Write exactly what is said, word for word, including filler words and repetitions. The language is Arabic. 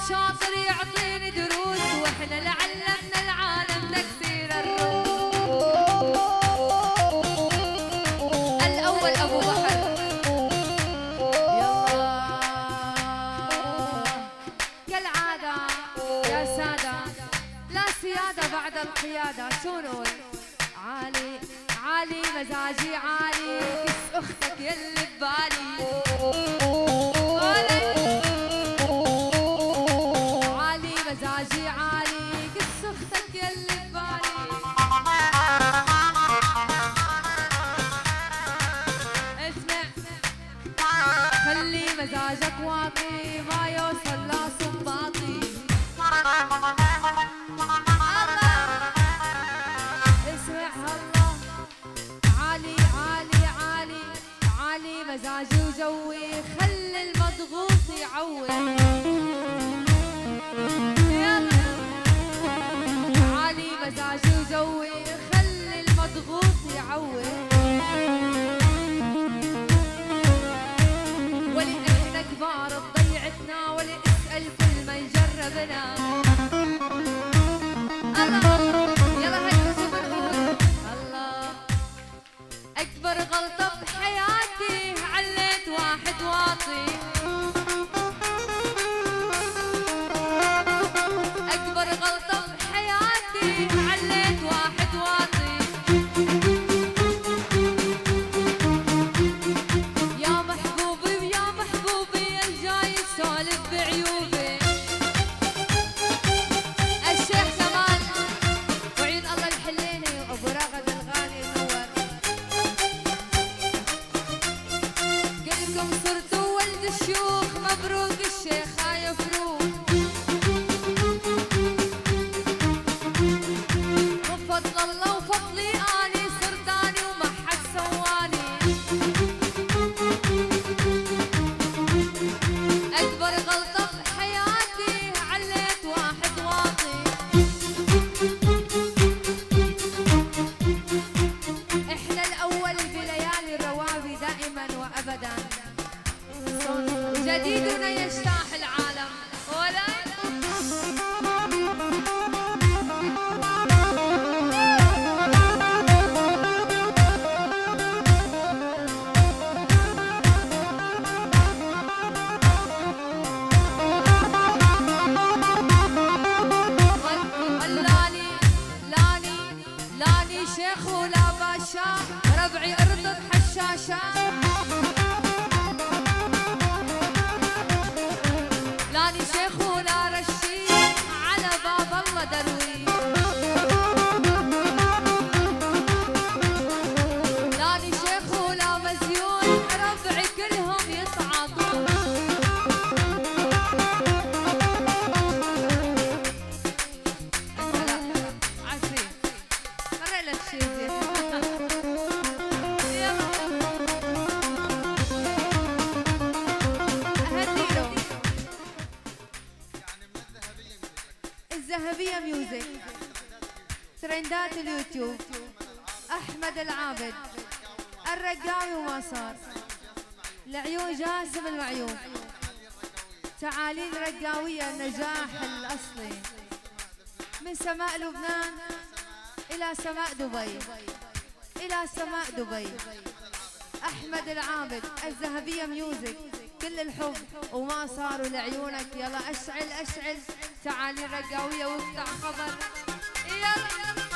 شاطر يعطيني دروس، واحنا اللي علمنا العالم تكسير الروس. الاول ابو بحر. يلا كالعاده يا ساده، لا سياده بعد القياده. شو نقول؟ عالي عالي مزاجي عالي، كس اختك يلي ببالي. عالي مزاجي عالي، كس اختك يلي ببالي. اسمع خلي مزاجك واطي، ما يوصل لا صنباطي. مزاجي وجوي خلي المضغوط يعوض. عالي مزاجي وجوي خلي المضغوط يعوض. ولي احنا كبار بضيعتنا، ولي اسأل كل ما يجربنا. الله يلا هيك بنقول الله. اكبر غلطة بحياتي عليت واحد واطي. أكبر غلطة بحياتي عليت واحد واطي. يا محبوبي ويا محبوبي الجاي سولف بعيوبي. الشيخ كمال وعيد الله الحليني وأبو راغد الغالي نور. كلكم صرتوا ولد الشيوخ، مبروك الشيخة يا فروخ. وفضل الله وفضلي اني صرت اني وما حد سواني. اكبر غلطة بحياتي عليت واحد واطي. احنا الاول بليالي الروابي دائما وابدا. جديدنا يجتاح العالم ولا لاني لاني لاني شيخ ولا باشا، ربعي ارضك حشاشة. لاني شيخ ولا رشيد، على باب الله دروي. لاني شيخ ولا مزيون، ربعي كلهم يتعاطون. عشري مرة لك شي زين. الذهبية ميوزك، ترندات اليوتيوب، أحمد العابد، الرقاوي وما صار، العيون جاسم المعيوب، تعاليل رقاوية النجاح الأصلي، من سماء لبنان إلى سماء دبي، إلى سماء دبي. أحمد العابد، الذهبية ميوزك، كل الحب وما صاروا لعيونك. يلا اشعل اشعل تعالي الرقاوية وافتح خبر. يلا